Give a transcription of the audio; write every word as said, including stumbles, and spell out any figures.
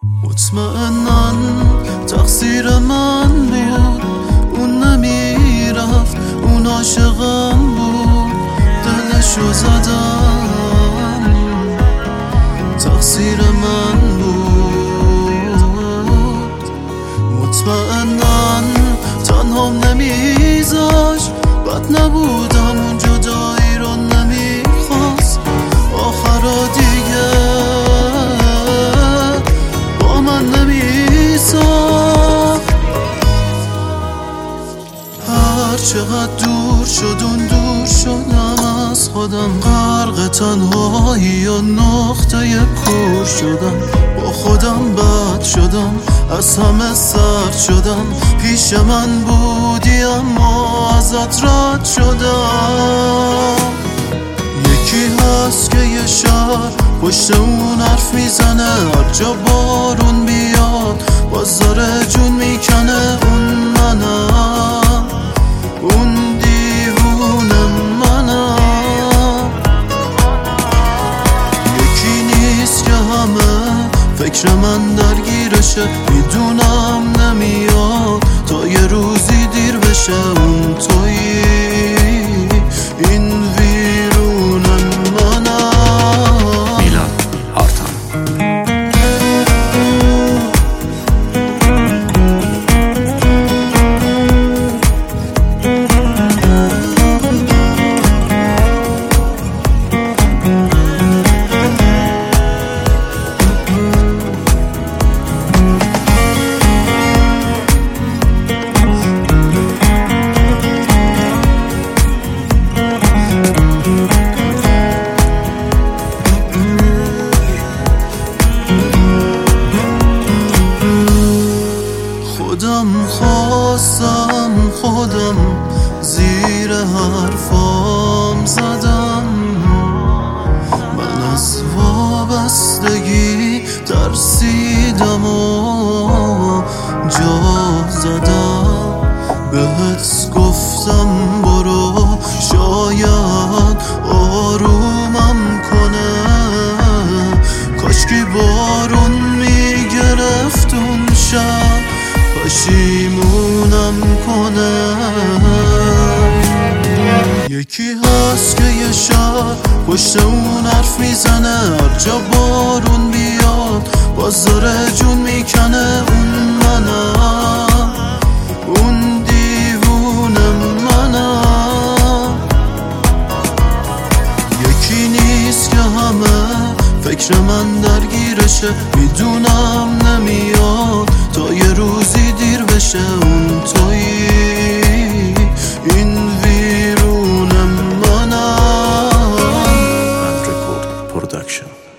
مطمئنن تقصیر من بود، اون نمیرفت، اون عاشقم بود، دلشو زدم، تقصیر من بود. مطمئنن تنهام نمیذاش، بد نبودم، اون جدایی رو نمیخواست، آخرا دیگه با من نمیساخت. هر چقدر دور شد اون دور شدم از خودم، غرق تنهایی و نقطه کور شدم، با خودم بد شدم، از همه سرد شدم، پیش من بودی اما ازت رد شدم. یکی هست که یه شهر پشت اون حرف میزنه، هر جا بارون بیاد بازار جون میکنه، اون منم، اون دیوونه منم. یکی نیست که همه فکر من درگیرشه، میدونم نمیاد تا یه روزی دیر بشه، اون تویی، این ویرون منم. میلاد آرتان. خودم خواستم، خودم زیر حرفام زدم، من از وابستگی ترسیدم و جا زدم، بهت گفتم برو شاید آرومم کنه، کاشکی بارون میگرفت اون شب، پشیمونم کنه. یکی هست که یه شب پشت اون حرف میزنه، هر جا بارون بیاد بازار جون میکنه، اون منم، اون دیوونه منم. یکی نیست که همه فکر من درگیرشه، میدونم نمیاد تا یه روزی دیر بشه، اون تویی، این ویرون منم. رکورد پروداکشن.